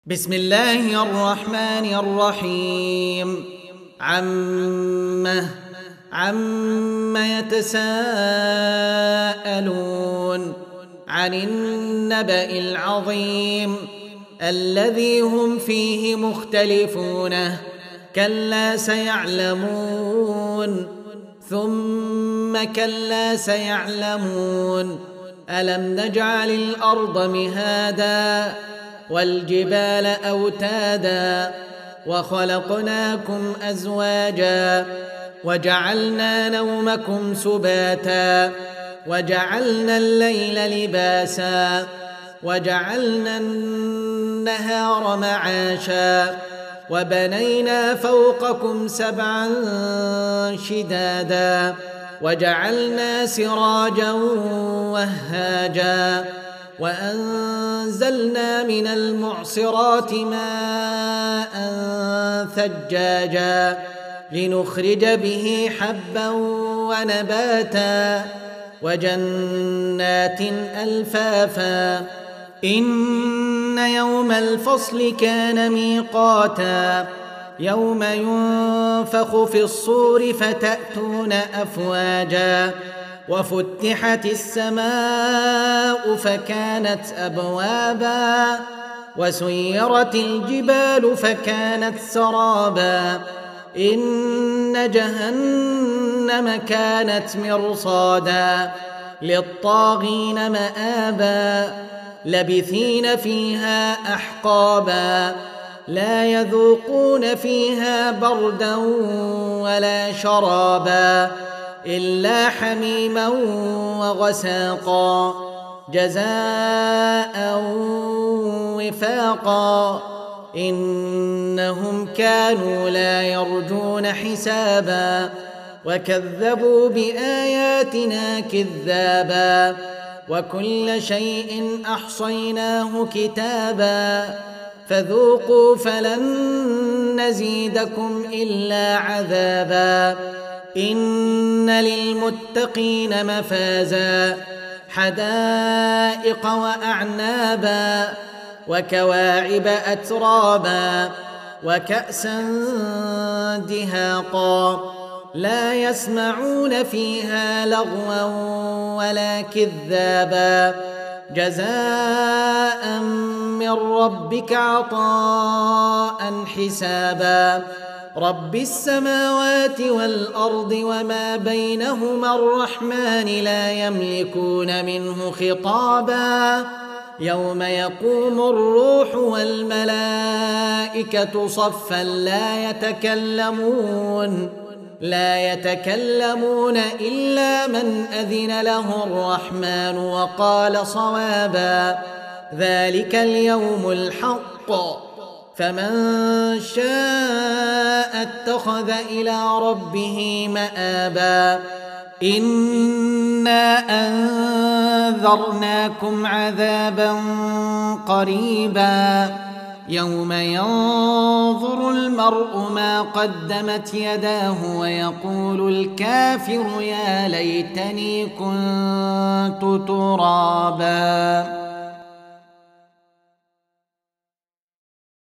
بسم الله الرحمن الرحيم. عم يتساءلون عن النبأ العظيم الذي هم فيه مختلفون كلا سيعلمون ثم كلا سيعلمون ألم نجعل الأرض مهادا والجبال أوتادا وخلقناكم أزواجا وجعلنا نومكم سباتا وجعلنا الليل لباسا وجعلنا النهار معاشا وبنينا فوقكم سبعا شدادا وجعلنا سراجا وهاجا وأنزلنا من المعصرات ماء ثجاجا لنخرج به حبا ونباتا وجنات ألفافا إن يوم الفصل كان ميقاتا يوم ينفخ في الصور فتأتون أفواجا وفتحت السماء فكانت أبوابا وسيرت الجبال فكانت سرابا إن جهنم كانت مرصادا للطاغين مآبا لبثين فيها أحقابا لا يذوقون فيها بردا ولا شرابا إلا حميما وغساقا جزاء وفاقا إنهم كانوا لا يرجون حسابا وكذبوا بآياتنا كذابا وكل شيء أحصيناه كتابا فذوقوا فلن نزيدكم إلا عذابا إن للمتقين مفازا حدائق وأعنابا وكواعب أترابا وكأسا دهاقا لا يسمعون فيها لغوا ولا كذابا جزاء من ربك عطاء حسابا رب السماوات والأرض وما بينهما الرحمن لا يملكون منه خطابا يوم يقوم الروح والملائكة صفا لا يتكلمون إلا من أذن له الرحمن وقال صوابا ذلك اليوم الحق فمن شاء اتخذ إلى ربه مآبا إنا أنذرناكم عذابا قريبا يوم ينظر المرء ما قدمت يداه ويقول الكافر يا ليتني كنت ترابا.